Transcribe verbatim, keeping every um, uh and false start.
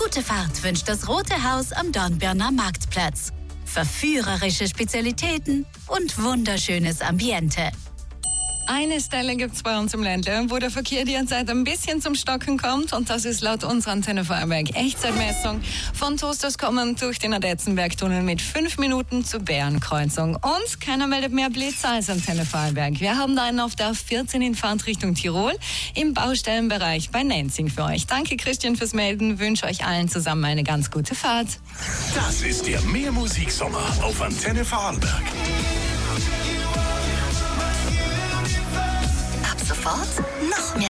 Gute Fahrt wünscht das Rote Haus am Dornbirner Marktplatz. Verführerische Spezialitäten und wunderschönes Ambiente. Eine Stelle gibt es bei uns im Ländle, wo der Verkehr derzeit ein bisschen zum Stocken kommt, und das ist laut unserer Antenne Vorarlberg Echtzeitmessung von Toasters kommend durch den Adetzenbergtunnel mit fünf Minuten zur Bärenkreuzung. Und keiner meldet mehr Blitzer als Antenne Vorarlberg. Wir haben da einen auf der vierzehn in Fahrt Richtung Tirol im Baustellenbereich bei Nenzing für euch. Danke Christian fürs Melden, wünsche euch allen zusammen eine ganz gute Fahrt. Das ist der Mehrmusiksommer auf Antenne Vorarlberg. Ab sofort noch mehr